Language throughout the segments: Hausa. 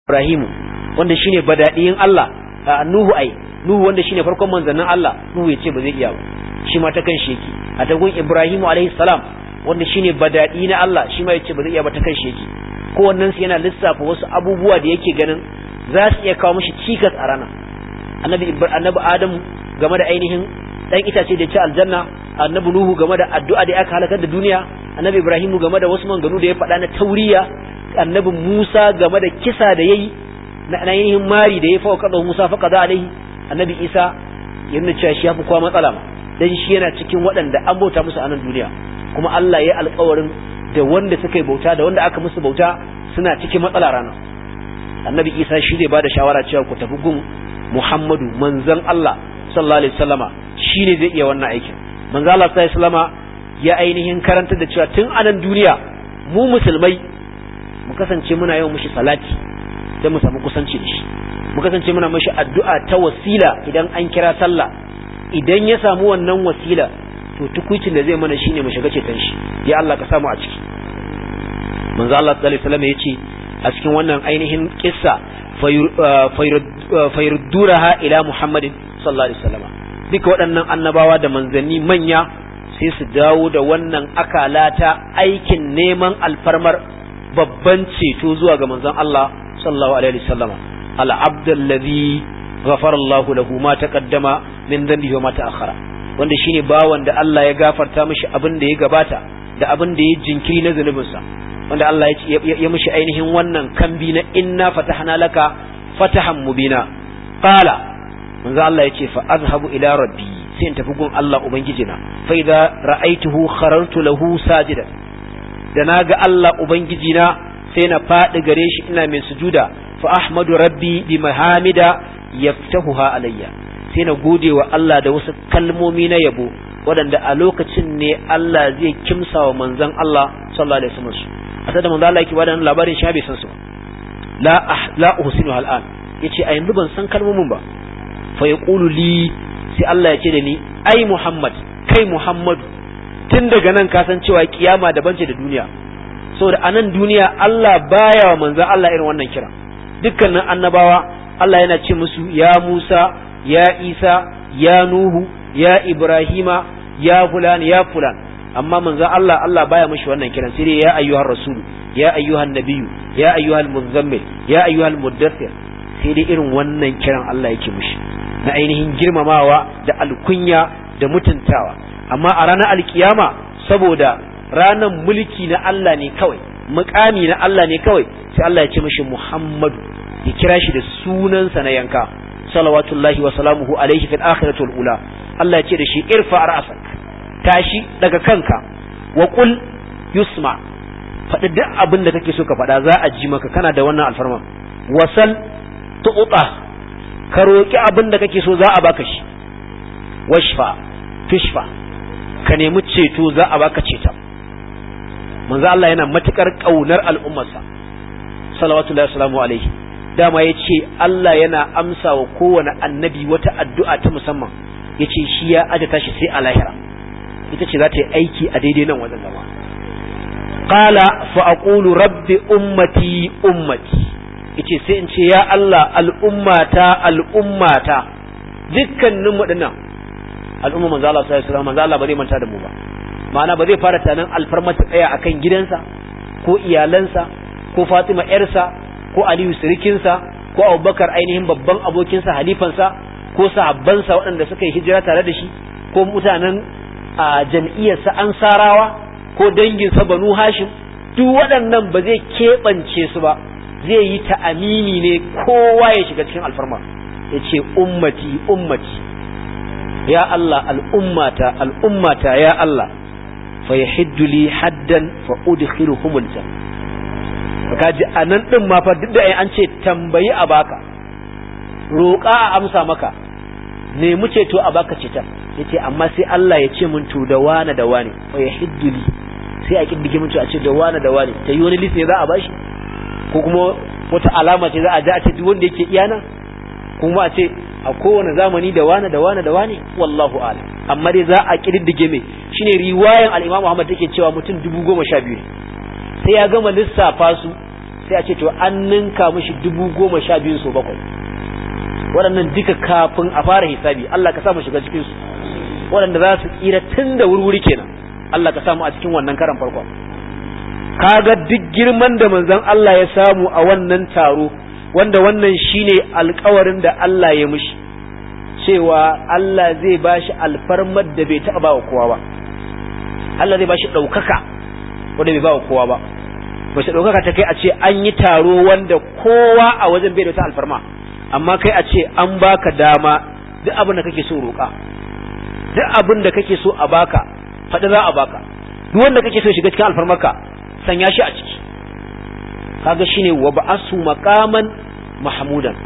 Ibrahim wanda shine badadiyin Allah Nuhu wanda shine farkon manzannin Allah Nuhu yace ba zai iya ba shi ma ta kan shi yake a tagun Ibrahim alayhi salam wanda shine badadi na Allah shi ma yace ba zai iya ba ta kan shi yake kowannen su yana lissafa wasu abubuwa da yake ganin za su iya kawo mishi cikas a rana annabi Adam game da ainihin dan itace da ya ci aljanna annabi Nuhu game da addu'a da aka halakar da duniya annabi Ibrahim game da wasu manganu da ya faɗa na tauriya annabi Musa game da kisa da yayi na ainihin mari da ya fa kada Musa fa kada alaihi annabi Isa yana cewa shi yafi kowa matsala ma dan shi yana cikin waɗanda an bauta musu a nan duniya kuma Allah ya alƙawarin da wanda suka yi bauta da wanda aka musu bauta suna cikin matsala rana annabi Isa shi zai bada shawara cewa ku tafi gun Muhammadu manzon Allah sallallahu alaihi wasallama shine zai iya wannan aikin manzon Allah sallallahu alaihi wasallama ya ainihin karanta da cewa tun a nan duniya mu musulmai mu kasance muna yawan mushi salati dan mu samu kusanci da shi mu kasance muna mushi addu'a ta wasila idan an kira sallah idan ya samu wannan wasila to tukuicin da zai mana shine mu shiga ceton shi ya Allah ka samu a ciki manzo Allah sallallahu alaihi wasallam yace a cikin wannan ainihin kissa fayurduraha ila Muhammadin sallallahu alaihi wasallam duka waɗannan annabawa da manzanni manya sai su dawo da wannan akalata aikin neman alfarmar babban ceto zuwa ga manzon Allah sallallahu alaihi wasallam al-abd alladhi ghafara Allahu lahu ma taqaddama min dhanbihi wa ma ta'akhkhara wanda shine bawan da Allah ya gafarta mishi abin da ya gabata da abin da ya jinkiri na zunubinsa wanda Allah ya mishi ainihin wannan kambi na inna fatahna laka fatahan mubina qala manzo Allah yace fa azhabu ila rabbi sai in tafi gun Allah ubangijina fa idza ra'aituhu kharartu lahu sajidan da naga Allah ubangijina sai na fadi gare shi ina mai sujuda fa ahmadu rabbi bi mahamida yaftahuha alayya sai na gode wa Allah da wasu kalmomi na yabo waɗanda a lokacin ne Allah zai kimsa wa manzon Allah sallallahu alaihi wasallam a sada manzo Allah yake bada labarin shi bai san su la uhsinu al'an yace a yanzu ban san kalmomin ba fa yaqulu li sai Allah ya ce da ni ai Muhammad kai Muhammad tun daga nan ka san cewa kiyama daban ce da duniya saboda a nan duniya Allah baya wa manzon Allah irin wannan kira dukkanin annabawa Allah yana ce musu ya Musa ya Isa ya Nuhu ya Ibrahima ya fulan amma manzon Allah baya mishi wannan kiran sai dai ya ayyuhar rasul ya ayyuhan nabiyyu ya ayyuhal muzammil ya ayyuhal muddathir sai dai irin wannan kiran Allah yake mishi na ainihin girmamawa da alkunya da mutuntawa amma a ranar alkiyama saboda ranar mulki na Allah ne kawai muƙami na Allah ne kawai sai Allah ya ce mishi Muhammadu ya kira shi da sunansa na yanka salawatullahi wa salamuhu alaihi fil akhirati wal ula Allah ya ce da shi irfa ra'sak tashi daga kanka wa qul yusma faɗi duk abin da kake so ka faɗa za a ji maka kana da wannan alfarma wasal tu'ta ka roki abin da kake so za a baka shi washfa tushfa ka nemi ceto za a baka ceta manzo Allah yana matukar kaunar al'ummarsa salawatullahi wasalamu alaihi dama yace Allah yana amsa wa kowane annabi wata addu'a ta musamman yace shi ya ajata shi sai a lahira ita ce za ta yi aiki a daidai nan wajen gaba qala fa aqulu rabbi ummati yace sai in ce ya Allah al'ummata dukkanin waɗannan al'umma manzo Allah sallallahu alaihi wasallam manzo Allah ba zai manta da mu ba ma'ana ba zai fara tunanin alfarma ta tsaya akan gidansa ko iyalansa ko Fatima yarsa ko Aliyu sirikinsa ko Abubakar ainihin babban abokinsa halifansa ko sahabbansa waɗanda suka yi hijira tare da shi ko mutanen a jam'iyyarsa Ansarawa ko danginsa Banu Hashim duk waɗannan ba zai keɓance su ba zai yi ta'amini ne kowa ya shiga cikin alfarma ya ce ummati ya Allah al'ummata ya Allah fa yahiddu li haddan fa udkhiluhumul janna kaji anan din ma fa duk da an ce tambayi a baka roƙa a amsa maka nemi ceto a baka ceta yace amma sai Allah ya ce mun to da wani fa yahiddu li sai a kiddige mun to a ce da wani ta yi wani list ne za a bashi ko kuma wata alama ce za a ja a ce duk wanda yake iyana kuma a ce a kowane zamani da wani wallahu a'lam amma dai za a kididdige mai shine riwayan al-Imam Muhammad take cewa mutum 12,000 sai ya gama lissafa su sai a ce to an ninka mishi 12,000 so 7 waɗannan duka kafin a fara hisabi Allah ka sa mu shiga cikin su waɗanda za su tsira tun da wurwuri kenan Allah ka samu a cikin wannan karan farko kaga duk girman da manzon Allah ya samu a wannan taro wanda wannan shine alƙawarin da Allah ya mishi cewa Allah zai bashi alfarmar da bai taɓa bawa kowa ba Allah zai bashi ɗaukaka wanda bai bawa kowa ba bashi ɗaukaka ta kai a ce an yi taro wanda kowa a wajen bai da wata alfarma amma kai a ce an baka dama duk abin da kake so roƙa duk abin da kake so a baka faɗi za a baka duk wanda kake so shiga cikin alfarmarka sanya shi a ciki kaga shine wa ba'asu maqaman mahmudan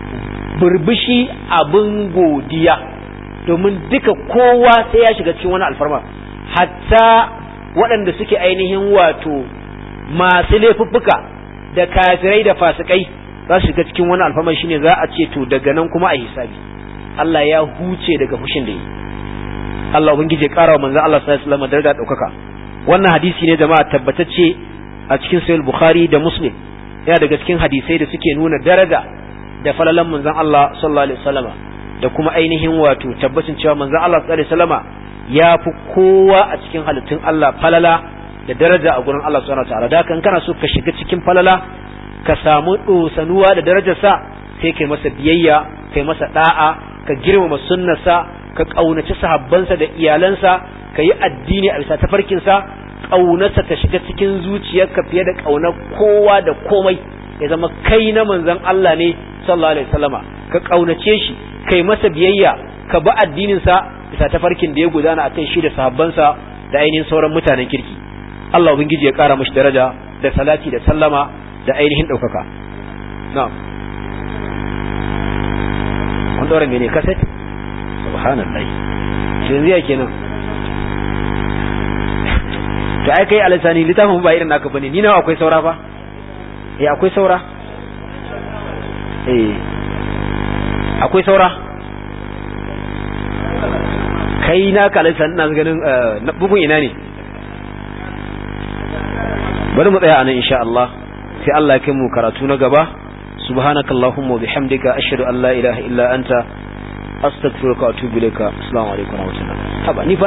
burbushi abin godiya domin duka kowa sai ya shiga cikin wani alfarma hatta waɗanda suke ainihin wato masu laifuffuka da kafirai da fasikai za su shiga cikin wani alfarma shine za a ce to daga nan kuma a hisabi Allah ya huce daga fushin da yi Allah ubangije ƙara wa manzon Allah sallallahu alaihi wasallam daraja daukaka wannan hadisi ne jama'a tabbatacce a cikin sahih bukhari da muslim yana daga cikin hadisai da suke nuna daraja da falalan manzon Allah sallallahu alaihi wasallam da kuma ainihin wato tabbacin cewa manzon Allah sallallahu alaihi wasallam ya fi kowa a cikin halittun Allah falala da daraja a gurin Allah subhanahu wataala da kan kana so ka shiga cikin falala ka samu dosanuwa da darajarsa sai kai masa biyayya kai masa da'a ka girmama sunnarsa ka kaunaci sahabbansa da iyalansa ka yi addini a bisa tafarkinsa ƙaunarsa ta shiga cikin zuciyarka fiye da ƙaunar kowa da komai ya zama kai na manzon Allah ne sallallahu alaihi wasallama ka ƙaunace shi kai masa biyayya ka bi addininsa bisa tafarkin da ya gudana akan shi da sahabbansa da ainihin sauran mutanen kirki Allah ubangiji ya ƙara mishi daraja da salati da sallama da ainihin ɗaukaka na'am kun ɗora mene kaset subhanallah yanzu ya kenan to ai kai alisani littafin ba irin naka bane ni nawa akwai saura fa akwai saura akwai saura kai naka alisani ina ganin bugun ina ne bari mu tsaya anan insha Allah sai Allah ya kai mu karatu na gaba subhanakallahumma wa bihamdika ashhadu an la ilaha illa anta astaghfiruka wa atubu ilaika assalamu alaikum wa rahmatullahi